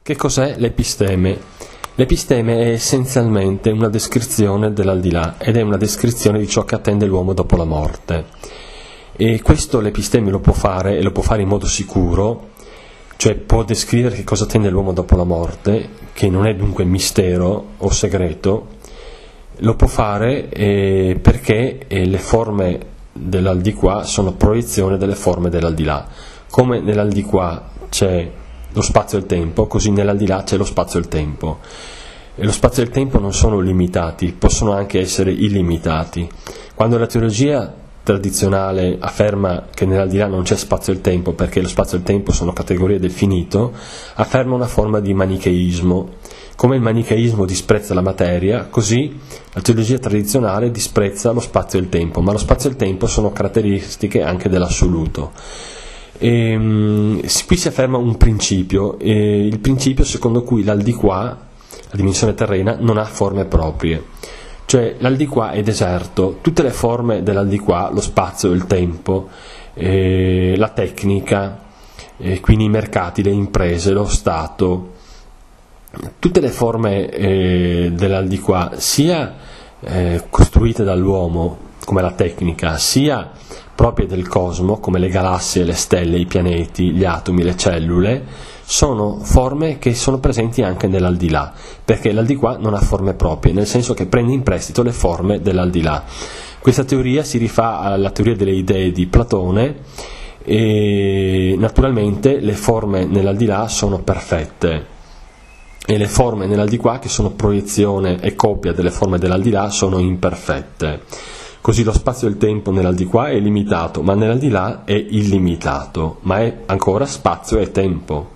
Che cos'è l'episteme? L'episteme è essenzialmente una descrizione dell'aldilà ed è una descrizione di ciò che attende l'uomo dopo la morte. E questo l'episteme lo può fare, e lo può fare in modo sicuro, cioè può descrivere che cosa attende l'uomo dopo la morte, che non è dunque mistero o segreto. Lo può fare perché le forme dell'aldilà sono proiezione delle forme dell'aldilà. Come nell'aldilà c'è lo spazio e il tempo, così nell'aldilà c'è lo spazio e il tempo. E lo spazio e il tempo non sono limitati, possono anche essere illimitati. Quando la teologia tradizionale afferma che nell'aldilà non c'è spazio e il tempo perché lo spazio e il tempo sono categorie del finito, afferma una forma di manicheismo. Come il manicheismo disprezza la materia, così la teologia tradizionale disprezza lo spazio e il tempo, ma lo spazio e il tempo sono caratteristiche anche dell'assoluto. Qui si afferma un principio, il principio secondo cui l'aldilà, la dimensione terrena, non ha forme proprie. Cioè l'aldilà è deserto, tutte le forme dell'aldilà, lo spazio, il tempo, la tecnica, quindi i mercati, le imprese, lo Stato, tutte le forme dell'aldilà, sia costruite dall'uomo come la tecnica, sia proprie del cosmo come le galassie, le stelle, i pianeti, gli atomi, le cellule, sono forme che sono presenti anche nell'aldilà, perché l'aldilà non ha forme proprie, nel senso che prende in prestito le forme dell'aldilà. Questa teoria si rifà alla teoria delle idee di Platone e naturalmente le forme nell'aldilà sono perfette e le forme nell'aldilà, che sono proiezione e copia delle forme dell'aldilà, sono imperfette. Così lo spazio e il tempo nell'aldilà è limitato, ma nell'aldilà è illimitato, ma è ancora spazio e tempo.